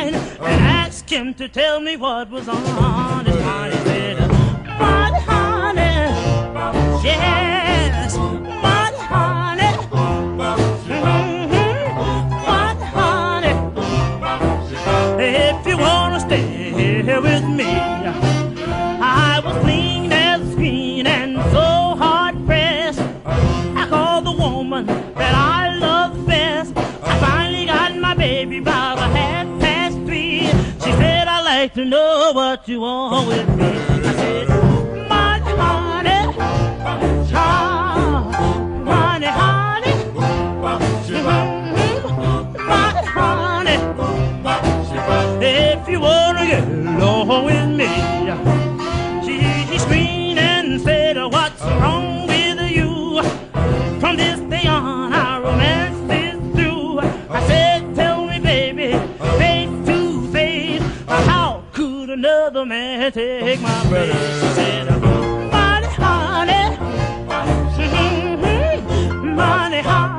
mine and asked him to tell me what was on his mind. He said, "Money, honey, yes, money, honey, money, honey. If you wanna stay here with me, I was clean as a screen and so hard pressed. I called the woman that I love best. I finally got my baby about 3:30. She said, "I'd like to know what you want with me." I said, "Money, honey, money, honey, money, honey. If you wanna get along with me." She screamed and said, "What's wrong with you? From this day on, our romance is through." I said, "Tell me, baby, face to face, how could another man take my place?" She said, "Money, honey, money, honey."